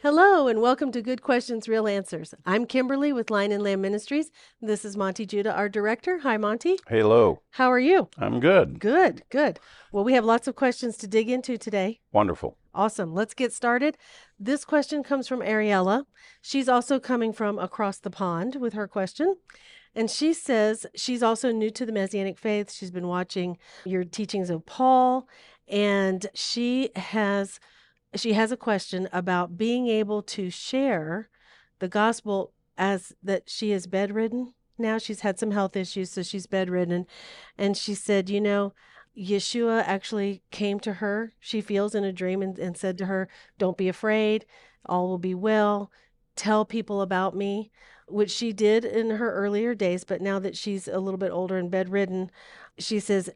Hello, and welcome to Good Questions, Real Answers. I'm Kimberly with Line and Lamb Ministries. This is Monty Judah, our director. Hi, Monty. Hello. How are you? I'm good. Good, good. Well, we have lots of questions to dig into today. Wonderful. Awesome. Let's get started. This question comes from Ariella. She's also coming from across the pond with her question. And she says she's also new to the Messianic faith. She's been watching your teachings of Paul, and she has a question about being able to share the gospel as that she is bedridden. Now she's had some health issues, so she's bedridden. And she said, Yeshua actually came to her, she feels in a dream, and said to her, "Don't be afraid, all will be well. Tell people about me," which she did in her earlier days. But now that she's a little bit older and bedridden, she says,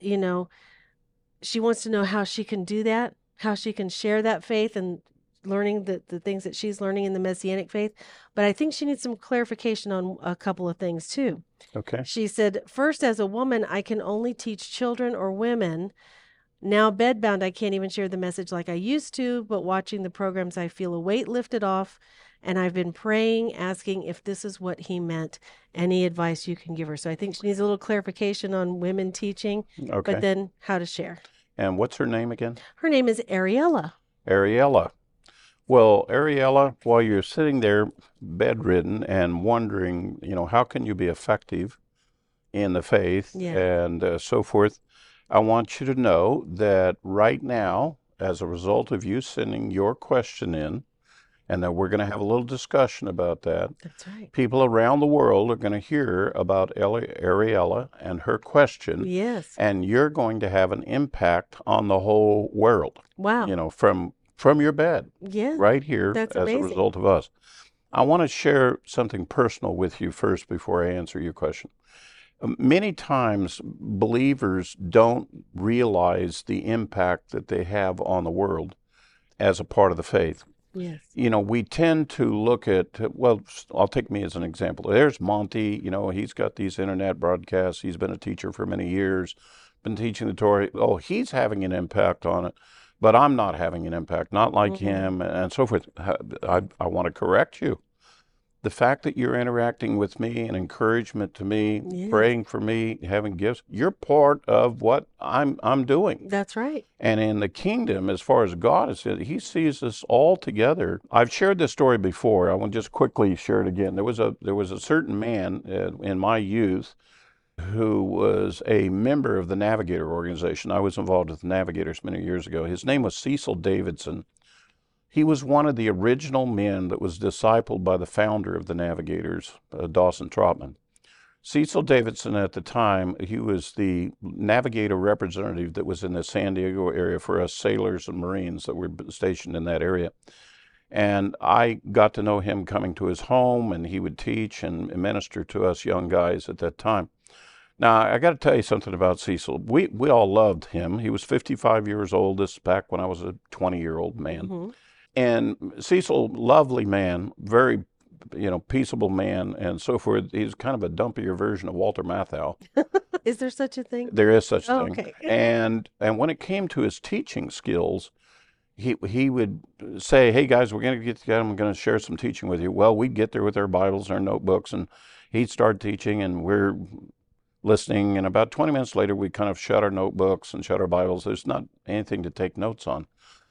she wants to know how she can do that, how she can share that faith and learning the things that she's learning in the Messianic faith. But I think she needs some clarification on a couple of things too. Okay. She said, "First, as a woman, I can only teach children or women. Now, bedbound, I can't even share the message like I used to, but watching the programs, I feel a weight lifted off, and I've been praying, asking if this is what he meant. Any advice you can give her?" So I think she needs a little clarification on women teaching, Okay. but then how to share. And what's her name again? Her name is Ariella. Ariella. Well, Ariella, while you're sitting there bedridden and wondering, how can you be effective in the faith Yeah. and so forth, I want you to know that right now, as a result of you sending your question in, and that we're going to have a little discussion about that, That's right. people around the world are going to hear about Ariella and her question, Yes. and you're going to have an impact on the whole world, Wow. from your bed, Yeah. right here, That's as a amazing. result of us. I want to share something personal with you first before I answer your question. Many times, believers don't realize the impact that they have on the world as a part of the faith. Yes. We tend to look at, well, I'll take me as an example. There's Monty, he's got these internet broadcasts. He's been a teacher for many years, been teaching the Torah. Oh, he's having an impact on it, but I'm not having an impact, not like him, and so forth. I want to correct you. The fact that you're interacting with me, an encouragement to me, Yes. praying for me, having gifts, you're part of what I'm doing. That's right. And in the kingdom, as far as God is, he sees us all together. I've shared this story before. I want to just quickly share it again. There was a certain man in my youth who was a member of the Navigator organization. I was involved with the Navigators many years ago. His name was Cecil Davidson. He was one of the original men that was discipled by the founder of the Navigators, Dawson Trotman. Cecil Davidson, at the time, he was the Navigator representative that was in the San Diego area for us sailors and Marines that were stationed in that area. And I got to know him coming to his home, and he would teach and minister to us young guys at that time. Now, I got to tell you something about Cecil. We all loved him. He was 55 years old. This is back when I was a 20-year-old man. And Cecil, lovely man, very peaceable man and so forth. He's kind of a dumpier version of Walter Matthau. Is there such a thing? There is such a Oh, thing. okay. And when it came to his teaching skills, he would say, "Hey guys, we're going to get together. I'm going to share some teaching with you." Well, we'd get there with our Bibles, our notebooks, and he'd start teaching, and we're listening. And about 20 minutes later, we kind of shut our notebooks and shut our Bibles. There's not anything to take notes on.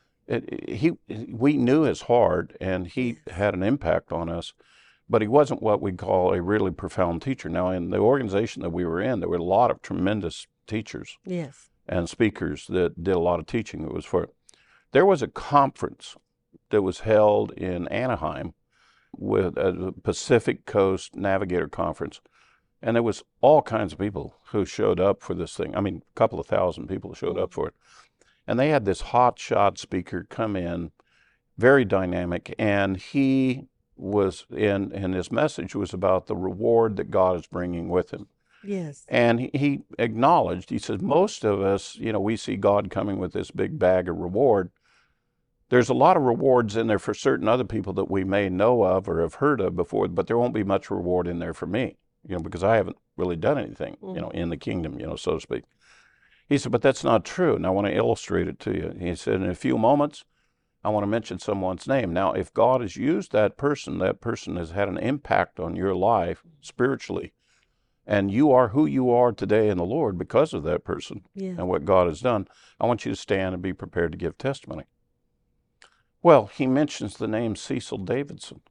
We knew his heart, and he had an impact on us, but he wasn't what we'd call a really profound teacher. Now, in the organization that we were in, there were a lot of tremendous teachers Yes. and speakers that did a lot of teaching. There was a conference that was held in Anaheim with a Pacific Coast Navigator Conference, and there was all kinds of people who showed up for this thing. I mean, a couple of thousand people showed up for it. And they had this hot shot speaker come in, very dynamic, and he was and his message was about the reward that God is bringing with him. Yes. And he acknowledged, he says, most of us, we see God coming with this big bag of reward. There's a lot of rewards in there for certain other people that we may know of or have heard of before, but there won't be much reward in there for me, because I haven't really done anything, in the kingdom, so to speak. He said, but that's not true. And I want to illustrate it to you. He said, in a few moments, I want to mention someone's name. Now, if God has used that person has had an impact on your life spiritually, and you are who you are today in the Lord because of that person Yeah. and what God has done, I want you to stand and be prepared to give testimony. Well, he mentions the name Cecil Davidson.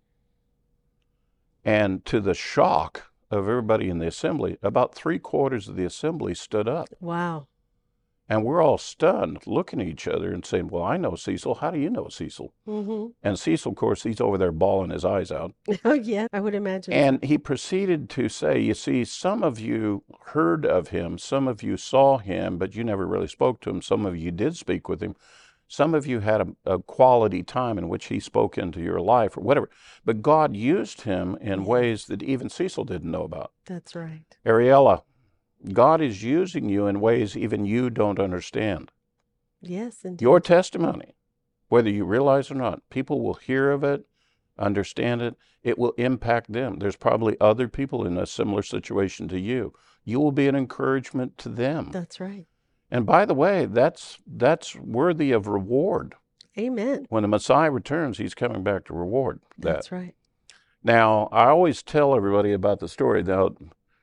And to the shock of everybody in the assembly, about 3/4 of the assembly stood up. Wow. And we're all stunned, looking at each other and saying, well, I know Cecil. How do you know Cecil? Mm-hmm. And Cecil, of course, he's over there bawling his eyes out. Oh, yeah, I would imagine. And he proceeded to say, you see, some of you heard of him, some of you saw him, but you never really spoke to him. Some of you did speak with him. Some of you had a quality time in which he spoke into your life or whatever. But God used him in ways that even Cecil didn't know about. That's right. Ariella, God is using you in ways even you don't understand. Yes, indeed. Your testimony, whether you realize or not, people will hear of it, understand it. It will impact them. There's probably other people in a similar situation to you. You will be an encouragement to them. That's right. And by the way, that's worthy of reward. Amen. When the Messiah returns, he's coming back to reward that. That's right. Now, I always tell everybody about the story. Now,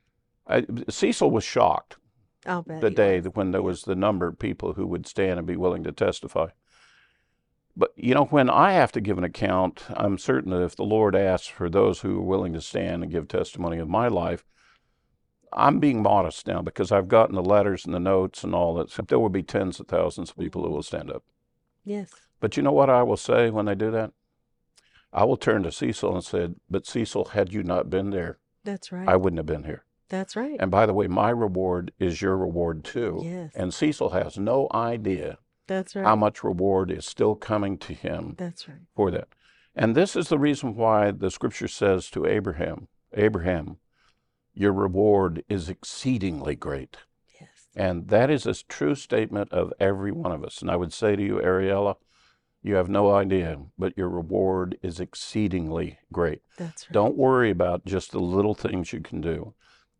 Cecil was shocked I'll bet the he day was. that when there was the number of people who would stand and be willing to testify. But, you know, when I have to give an account, I'm certain that if the Lord asks for those who are willing to stand and give testimony of my life, I'm being modest now because I've gotten the letters and the notes and all that. So there will be tens of thousands of people who will stand up. Yes. But you know what I will say when they do that? I will turn to Cecil and say, but Cecil, had you not been there, That's right. I wouldn't have been here. That's right. And by the way, my reward is your reward too. Yes. And Cecil has no idea That's right. how much reward is still coming to him That's right. for that. And this is the reason why the scripture says to Abraham, your reward is exceedingly great. Yes. And that is a true statement of every one of us. And I would say to you, Ariella, you have no idea, but your reward is exceedingly great. That's right. Don't worry about just the little things you can do.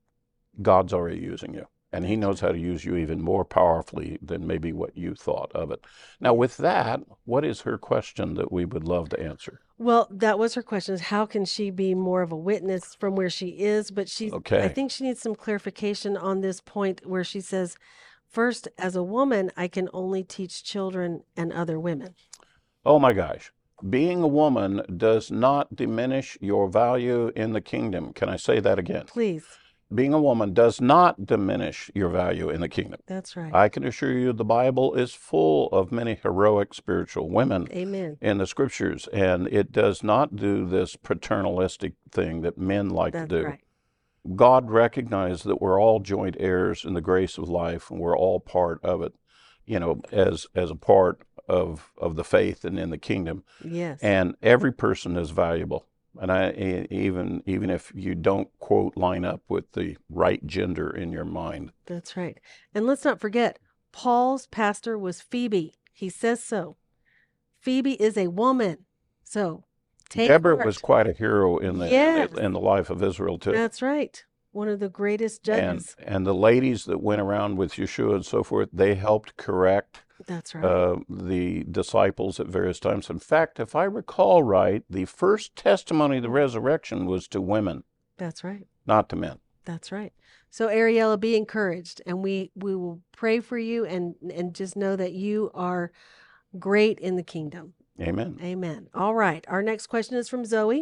God's already using you, and he knows how to use you even more powerfully than maybe what you thought of it. Now, with that, what is her question that we would love to answer? Well, that was her question, is how can she be more of a witness from where she is? But I think she needs some clarification on this point where she says, first, as a woman, I can only teach children and other women. Oh my gosh. Being a woman does not diminish your value in the kingdom. Can I say that again? Please. Being a woman does not diminish your value in the kingdom. That's right. I can assure you the Bible is full of many heroic spiritual women. Amen. In the scriptures, and it does not do this paternalistic thing that men like to do. Right. God recognized that we're all joint heirs in the grace of life, and we're all part of it, you know, as a part of the faith and in the kingdom. Yes. And every person is valuable. And even if you don't, quote, line up with the right gender in your mind. That's right. And let's not forget, Paul's pastor was Phoebe. He says so. Phoebe is a woman. So Deborah heart. was quite a hero in the life of Israel too. That's right. One of the greatest judges. And the ladies that went around with Yeshua and so forth, they helped correct That's right. The disciples at various times. In fact, if I recall right, the first testimony of the resurrection was to women. That's right. Not to men. That's right. So Ariella, be encouraged, and we will pray for you and just know that you are great in the kingdom. Amen. Amen. All right. Our next question is from Zoe.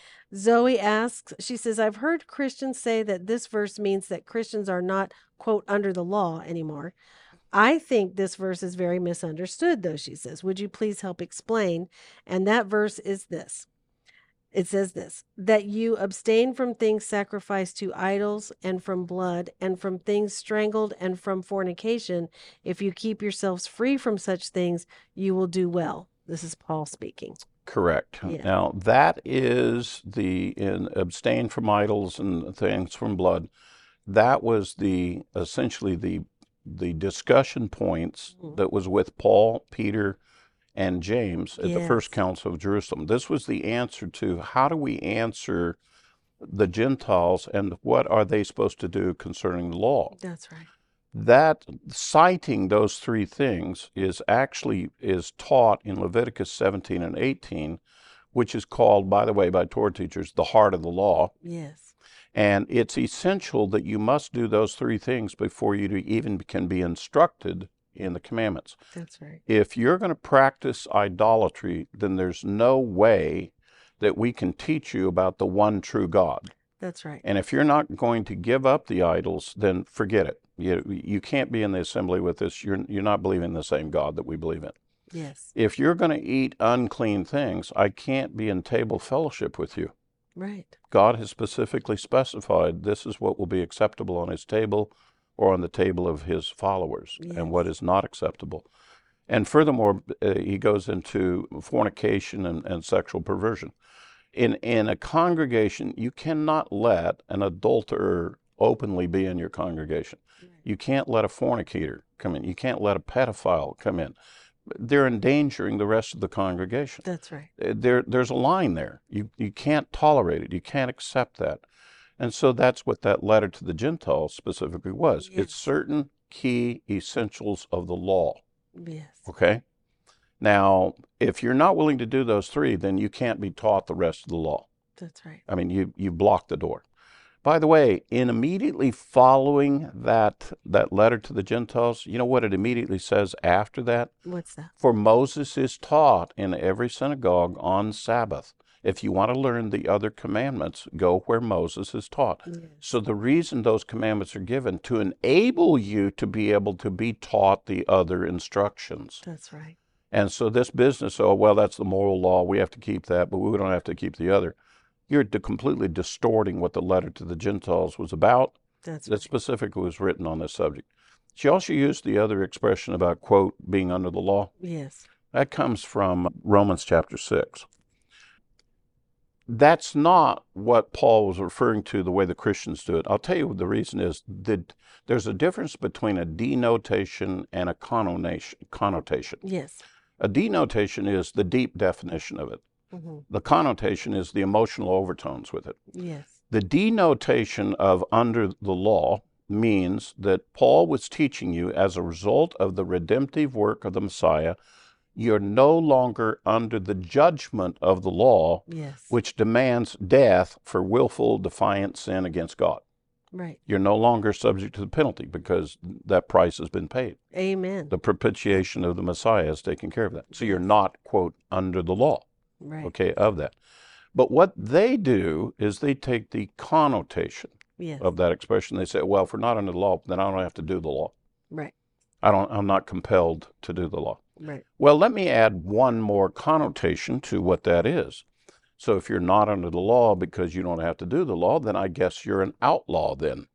Zoe asks, she says, I've heard Christians say that this verse means that Christians are not, quote, under the law anymore. I think this verse is very misunderstood, though, she says. Would you please help explain? And that verse is this. It says this, that you abstain from things sacrificed to idols and from blood and from things strangled and from fornication. If you keep yourselves free from such things, you will do well. This is Paul speaking. Correct. Yeah. Now, that is in abstain from idols and things from blood. That was essentially the discussion points that was with Paul, Peter, and James at the First Council of Jerusalem. This was the answer to how do we answer the Gentiles and what are they supposed to do concerning the law? That's right. That citing those three things is taught in Leviticus 17 and 18, which is called, by the way, by Torah teachers, the heart of the law. Yes. And it's essential that you must do those three things before you even can be instructed in the commandments. That's right. If you're going to practice idolatry, then there's no way that we can teach you about the one true God. That's right. And if you're not going to give up the idols, then forget it. You can't be in the assembly with us. You're not believing in the same God that we believe in. Yes. If you're going to eat unclean things, I can't be in table fellowship with you. Right. God has specifically specified this is what will be acceptable on his table or on the table of his followers, Yes. and what is not acceptable. And furthermore, he goes into fornication and sexual perversion. In a congregation, you cannot let an adulterer openly be in your congregation. Right. You can't let a fornicator come in. You can't let a pedophile come in. They're endangering the rest of the congregation. That's right. There's a line there. You can't tolerate it. You can't accept that. And so that's what that letter to the Gentiles specifically was. Yes. It's certain key essentials of the law. Yes. Okay? Now, if you're not willing to do those three, then you can't be taught the rest of the law. That's right. I mean, you block the door. By the way, in immediately following that letter to the Gentiles, you know what it immediately says after that? What's that? For Moses is taught in every synagogue on Sabbath. If you want to learn the other commandments, go where Moses is taught. Yes. So the reason those commandments are given to enable you to be able to be taught the other instructions. That's right. And so this business, oh, well, that's the moral law. We have to keep that, but we don't have to keep the other. You're completely distorting what the letter to the Gentiles was about. That's that right. specifically was written on this subject. She also used the other expression about, quote, being under the law. Yes. That comes from Romans chapter 6. That's not what Paul was referring to the way the Christians do it. I'll tell you what the reason is. There's a difference between a denotation and a connotation. Yes. A denotation is the deep definition of it. Mm-hmm. The connotation is the emotional overtones with it. Yes. The denotation of under the law means that Paul was teaching you as a result of the redemptive work of the Messiah, you're no longer under the judgment of the law, Yes. which demands death for willful, defiant sin against God. Right. You're no longer subject to the penalty because that price has been paid. Amen. The propitiation of the Messiah has taken care of that. So you're not, quote, under the law, Right. okay, of that. But what they do is they take the connotation Yes. of that expression. They say, well, if we're not under the law, then I don't have to do the law. Right. I'm not compelled to do the law. Right. Well, let me add one more connotation to what that is. So if you're not under the law because you don't have to do the law, then I guess you're an outlaw then.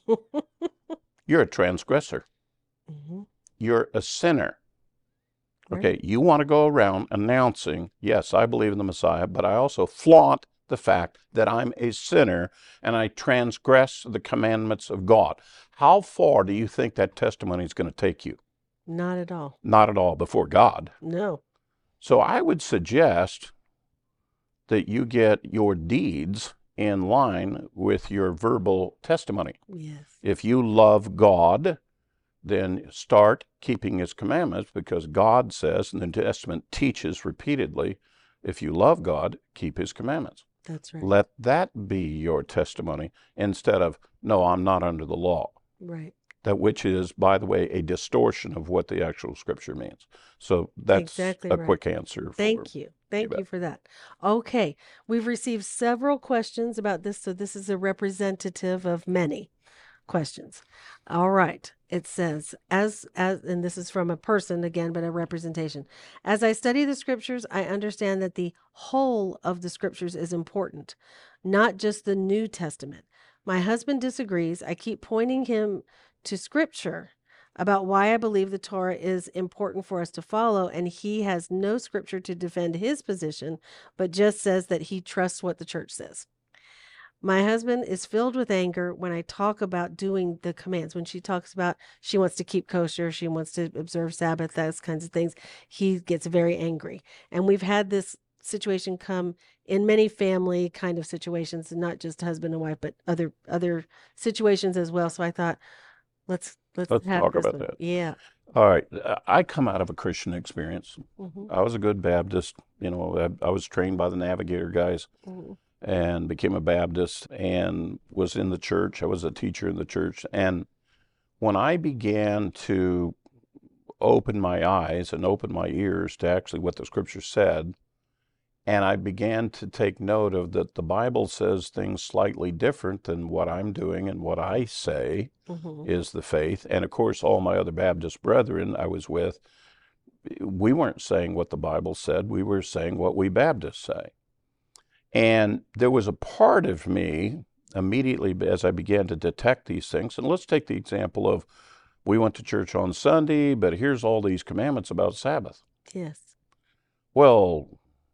You're a transgressor. Mm-hmm. You're a sinner. Right. Okay, you want to go around announcing, yes, I believe in the Messiah, but I also flaunt the fact that I'm a sinner and I transgress the commandments of God. How far do you think that testimony is going to take you? Not at all. Not at all before God. No. So I would suggest that you get your deeds in line with your verbal testimony. Yes. If you love God, then start keeping his commandments, because God says, and the New Testament teaches repeatedly, if you love God, keep his commandments. That's right. Let that be your testimony instead of, no, I'm not under the law. Right. That which is, by the way, a distortion of what the actual scripture means. So that's Exactly a right. quick answer. Thank you. Thank you for that. Okay. We've received several questions about this, so this is a representative of many questions. All right. It says, as and this is from a person again, but a representation. As I study the scriptures, I understand that the whole of the scriptures is important, not just the New Testament. My husband disagrees. I keep pointing him to scripture about why I believe the Torah is important for us to follow, and he has no scripture to defend his position, but just says that he trusts what the church says. My husband is filled with anger when I talk about doing the commands. When she talks about she wants to keep kosher, she wants to observe Sabbath, those kinds of things, he gets very angry. And we've had this situation come in many family kind of situations, and not just husband and wife, but other situations as well. So I thought, Let's Let's have talk this about one. that. Yeah. All right. I come out of a Christian experience. Hmm. I was a good Baptist. I was trained by the Navigator guys Hmm. and became a Baptist and was in the church. I was a teacher in the church. And when I began to open my eyes and open my ears to actually what the scripture said, and I began to take note of that the Bible says things slightly different than what I'm doing and what I say Hmm. is the faith. And of course, all my other Baptist brethren I was with, we weren't saying what the Bible said, we were saying what we Baptists say. And there was a part of me immediately as I began to detect these things. And let's take the example of we went to church on Sunday, but here's all these commandments about Sabbath. Yes. Well,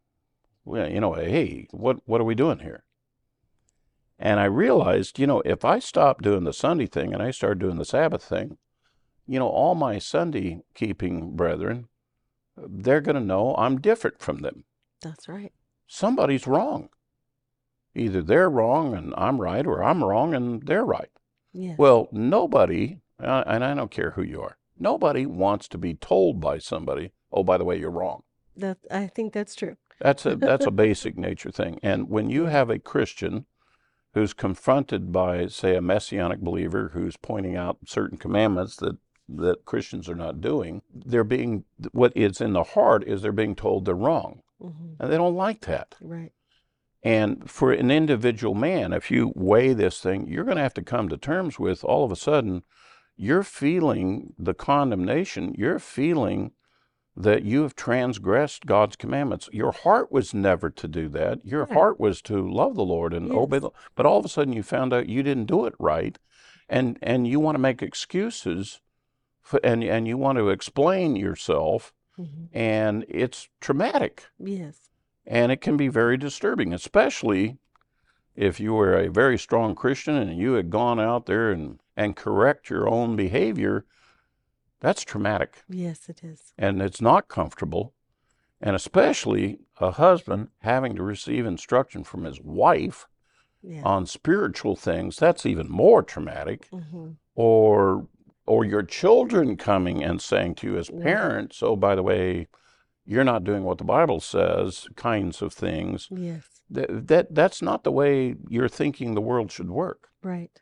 hey, what are we doing here? And I realized, if I stop doing the Sunday thing and I start doing the Sabbath thing, all my Sunday keeping brethren, they're going to know I'm different from them. That's right. Somebody's wrong. Either they're wrong and I'm right, or I'm wrong and they're right. Yes. Well, nobody, and I don't care who you are, nobody wants to be told by somebody, oh, by the way, you're wrong. I think that's true. That's a basic nature thing. And when you Yeah. have a Christian who's confronted by, say, a messianic believer who's pointing out certain commandments that Christians are not doing, what is in the heart is they're being told they're wrong. Hmm. And they don't like that. Right. And for an individual man, if you weigh this thing, you're going to have to come to terms with all of a sudden, you're feeling the condemnation. You're feeling that you have transgressed God's commandments. Your heart was never to do that. Your Right. heart was to love the Lord and obey. Yes. But all of a sudden, you found out you didn't do it right, and you want to make excuses, and you want to explain yourself, Hmm. and it's traumatic. Yes. And it can be very disturbing, especially if you were a very strong Christian and you had gone out there and correct your own behavior. That's traumatic. Yes, it is. And it's not comfortable. And especially a husband having to receive instruction from his wife Yeah. on spiritual things, that's even more traumatic. Hmm. Or your children coming and saying to you as Yeah. parents, oh, by the way, you're not doing what the Bible says, kinds of things. Yes. That's not the way you're thinking the world should work. Right.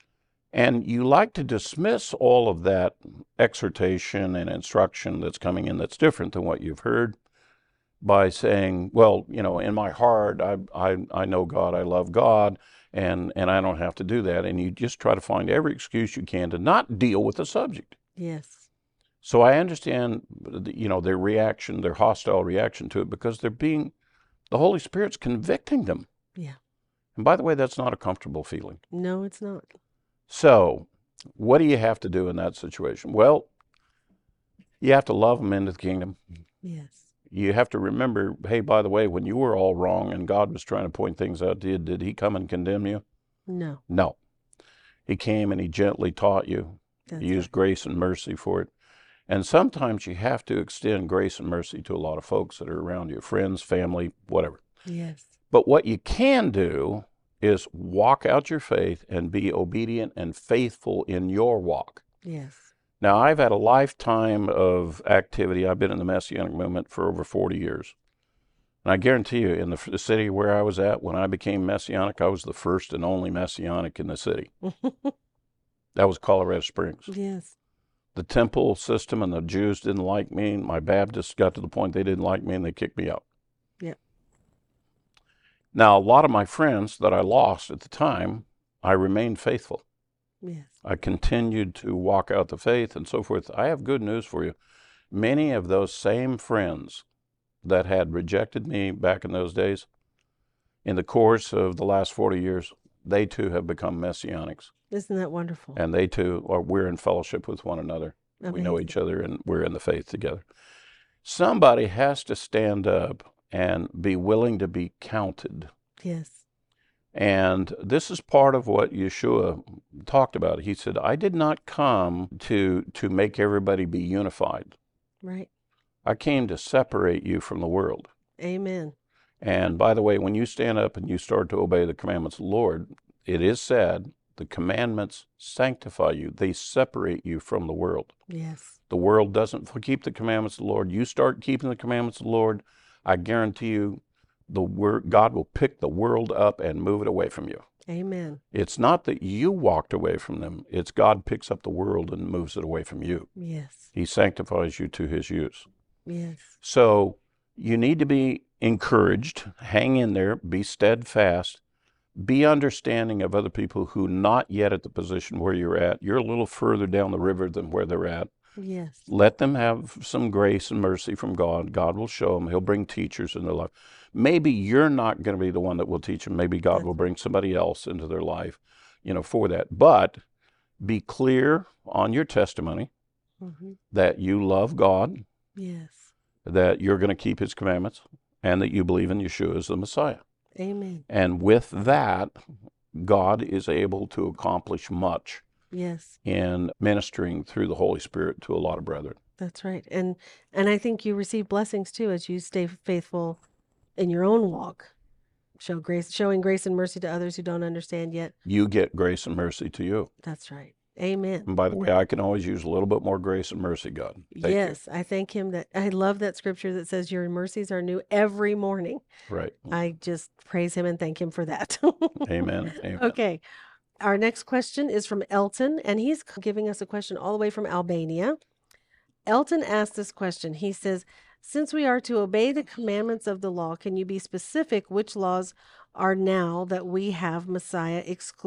And you like to dismiss all of that exhortation and instruction that's coming in that's different than what you've heard by saying, well, in my heart, I know God, I love God, and I don't have to do that. And you just try to find every excuse you can to not deal with the subject. Yes. So I understand, their reaction, their hostile reaction to it, because the Holy Spirit's convicting them. Yeah. And by the way, that's not a comfortable feeling. No, it's not. So what do you have to do in that situation? Well, you have to love them into the kingdom. Yes. You have to remember, hey, by the way, when you were all wrong and God was trying to point things out to you, did he come and condemn you? No. No. He came and he gently taught you. That's He used right. grace and mercy for it. And sometimes you have to extend grace and mercy to a lot of folks that are around you, friends, family, whatever. Yes. But what you can do is walk out your faith and be obedient and faithful in your walk. Yes. Now, I've had a lifetime of activity. I've been in the Messianic movement for over 40 years. And I guarantee you, in the city where I was at, when I became Messianic, I was the first and only Messianic in the city. That was Colorado Springs. Yes. The temple system and the Jews didn't like me. My Baptists got to the point they didn't like me and they kicked me out. Yep. Now, a lot of my friends that I lost at the time, I remained faithful. Yes. I continued to walk out the faith and so forth. I have good news for you. Many of those same friends that had rejected me back in those days, in the course of the last 40 years, they too have become Messianics. Isn't that wonderful? And they too we're in fellowship with one another. Amazing. We know each other and we're in the faith together. Somebody has to stand up and be willing to be counted. Yes. And this is part of what Yeshua talked about. He said, I did not come to make everybody be unified. Right. I came to separate you from the world. Amen. And by the way, when you stand up and you start to obey the commandments of the Lord, it is said The commandments sanctify you. They separate you from the world. Yes. The world doesn't keep the commandments of the Lord. You start keeping the commandments of the Lord, I guarantee you, God will pick the world up and move it away from you. Amen. It's not that you walked away from them. It's God picks up the world and moves it away from you. Yes. He sanctifies you to his use. Yes. So you need to be encouraged. Hang in there. Be steadfast. Be understanding of other people who not yet at the position where you're at. You're a little further down the river than where they're at. Yes. Let them have some grace and mercy from God. God will show them. He'll bring teachers in their life. Maybe you're not going to be the one that will teach them. Maybe God will bring somebody else into their life, for that. But be clear on your testimony that you love God, Yes. that you're going to keep his commandments, and that you believe in Yeshua as the Messiah. Amen. And with that, God is able to accomplish much. Yes. In ministering through the Holy Spirit to a lot of brethren. That's right. And I think you receive blessings too as you stay faithful in your own walk. Showing grace and mercy to others who don't understand yet. You get grace and mercy to you. That's right. Amen. And by the way, I can always use a little bit more grace and mercy, God. Thank you. I thank him I love that scripture that says your mercies are new every morning. Right. I just praise him and thank him for that. Amen. Amen. Okay. Our next question is from Elton, and he's giving us a question all the way from Albania. Elton asked this question. He says, since we are to obey the commandments of the law, can you be specific which laws are now that we have Messiah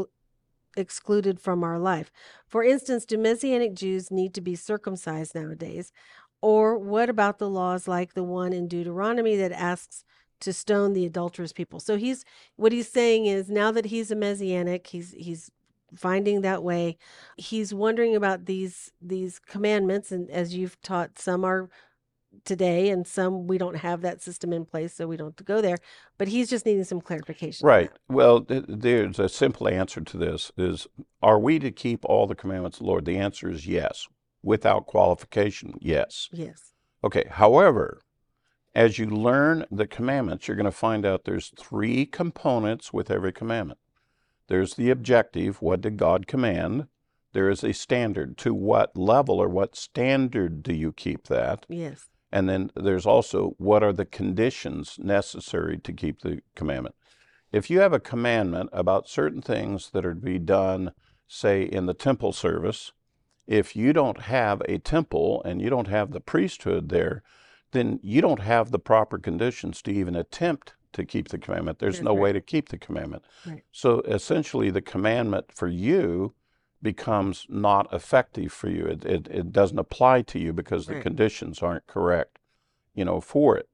excluded from our life? For instance, do Messianic Jews need to be circumcised nowadays? Or what about the laws like the one in Deuteronomy that asks to stone the adulterous people? So what he's saying is, now that he's a Messianic, he's finding that way. He's wondering about these commandments, and as you've taught, some are today and some we don't have that system in place, so we don't have to go there. But he's just needing some clarification. Right. Well, there's a simple answer to this: is are we to keep all the commandments of the Lord? The answer is yes. Without qualification, yes. Yes. Okay. However, as you learn the commandments, you're going to find out there's 3 components with every commandment. There's the objective, what did God command? There is a standard, to what level or what standard do you keep that? Yes. And then there's also, what are the conditions necessary to keep the commandment? If you have a commandment about certain things that are to be done, say in the temple service, if you don't have a temple and you don't have the priesthood there, then you don't have the proper conditions to even attempt to keep the commandment. There's no way to keep the commandment. Right. So essentially the commandment for you becomes not effective for you. It doesn't apply to you because the conditions aren't correct, for it.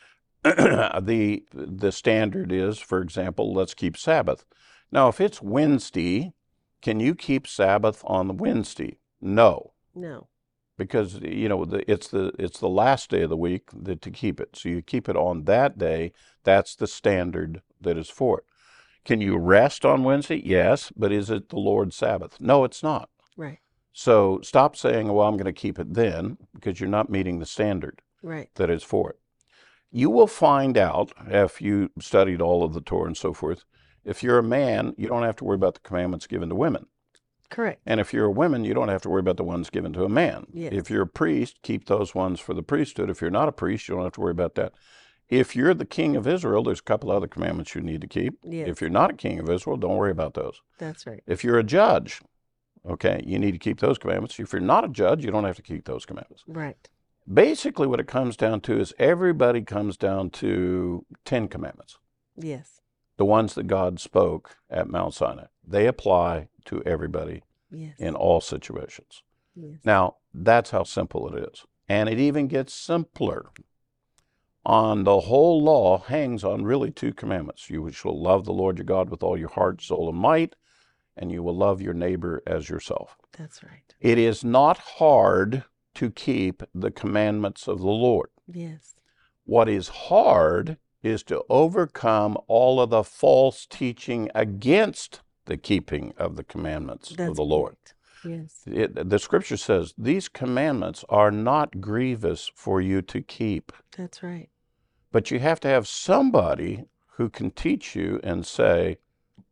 The standard is, for example, let's keep Sabbath. Now, if it's Wednesday, can you keep Sabbath on the Wednesday? No. No. Because it's the last day of the week to keep it. So you keep it on that day. That's the standard that is for it. Can you rest on Wednesday? Yes, but is it the Lord's Sabbath? No, it's not. Right. So stop saying, well, I'm going to keep it then, because you're not meeting the standard that is for it. You will find out, if you studied all of the Torah and so forth, if you're a man, you don't have to worry about the commandments given to women. Correct. And if you're a woman, you don't have to worry about the ones given to a man. Yes. If you're a priest, keep those ones for the priesthood. If you're not a priest, you don't have to worry about that. If you're the king of Israel, there's a couple other commandments you need to keep. Yes. If you're not a king of Israel, don't worry about those. That's right. If you're a judge, okay, you need to keep those commandments. If you're not a judge, you don't have to keep those commandments. Right. Basically, what it comes down to is everybody comes down to 10 commandments. Yes. The ones that God spoke at Mount Sinai. They apply to everybody in all situations. Yes. Now, that's how simple it is. And it even gets simpler. On the whole law hangs on really 2 commandments. You shall love the Lord your God with all your heart, soul, and might, and you will love your neighbor as yourself. That's right. It is not hard to keep the commandments of the Lord. Yes. What is hard is to overcome all of the false teaching against the keeping of the commandments of the Lord. Yes. The scripture says these commandments are not grievous for you to keep. That's right. But you have to have somebody who can teach you and say,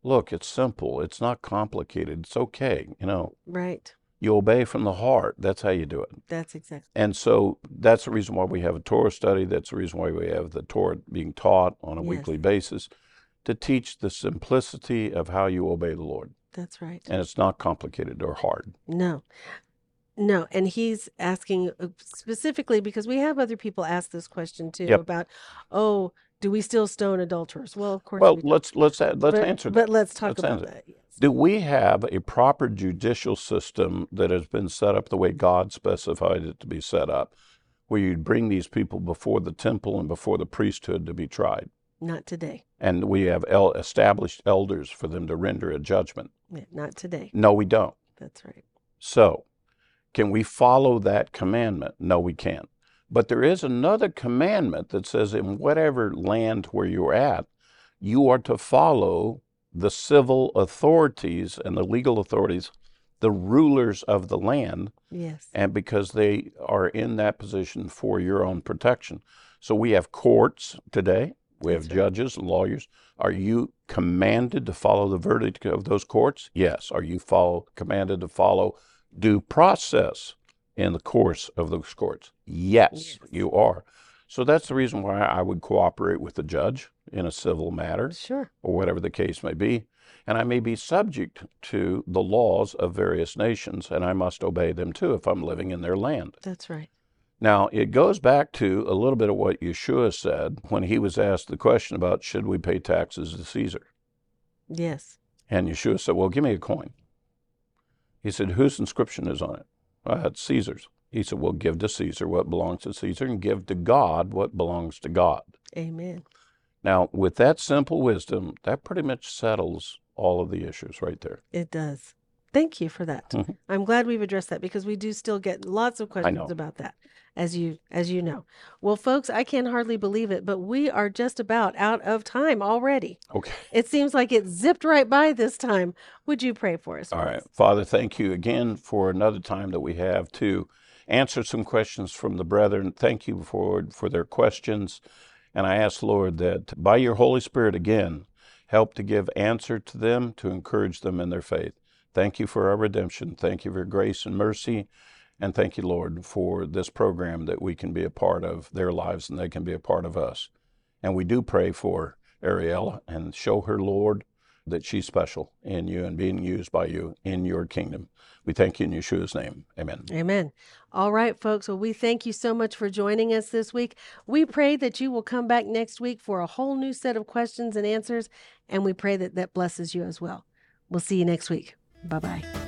Look, it's simple. It's not complicated. It's okay. Right. You obey from the heart. That's how you do it. That's exactly. And so that's the reason why we have a Torah study. That's the reason why we have the Torah being taught on a Yes. weekly basis, to teach the simplicity of how you obey the Lord. That's right. And it's not complicated or hard. No. No, and he's asking specifically because we have other people ask this question too Yep. about, oh, do we still stone adulterers? Well, of course Well, we don't. let's But answer that. but let's talk Let's about answer that. Yes. Do we have a proper judicial system that has been set up the way God specified it to be set up, where you'd bring these people before the temple and before the priesthood to be tried? Not today. And we have established elders for them to render a judgment? Yeah, not today. No, we don't. That's right. So, can we follow that commandment? No, we can't. But there is another commandment that says in whatever land where you're at, you are to follow the civil authorities and the legal authorities, the rulers of the land, Yes. and because they are in that position for your own protection. So we have courts today, we have That's right. judges and lawyers. Are you commanded to follow the verdict of those courts? Yes. Are you commanded to follow due process in the course of those courts? Yes, Yes. you are. So that's the reason why I would cooperate with the judge in a civil matter, Sure. or whatever the case may be. And I may be subject to the laws of various nations, and I must obey them too if I'm living in their land. That's right. Now, it goes back to a little bit of what Yeshua said when he was asked the question about should we pay taxes to Caesar. Yes. And Yeshua said, well, give me a coin. He said, whose inscription is on it? It's Caesar's. He said, well, give to Caesar what belongs to Caesar and give to God what belongs to God. Amen. Now, with that simple wisdom, that pretty much settles all of the issues right there. It does. Thank you for that. Mhm. I'm glad we've addressed that because we do still get lots of questions know. about that, as you know. Well, folks, I can hardly believe it, but we are just about out of time already. Okay. It seems like it zipped right by this time. Would you pray for us? All please? right. Father, thank you again for another time that we have to answer some questions from the brethren. Thank you for their questions. And I ask, Lord, that by your Holy Spirit again, help to give answer to them, to encourage them in their faith. Thank you for our redemption. Thank you for your grace and mercy. And thank you, Lord, for this program that we can be a part of their lives and they can be a part of us. And we do pray for Ariella and show her, Lord, that she's special in you and being used by you in your kingdom. We thank you in Yeshua's name. Amen. Amen. All right, folks. Well, we thank you so much for joining us this week. We pray that you will come back next week for a whole new set of questions and answers. And we pray that that blesses you as well. We'll see you next week. Bye-bye.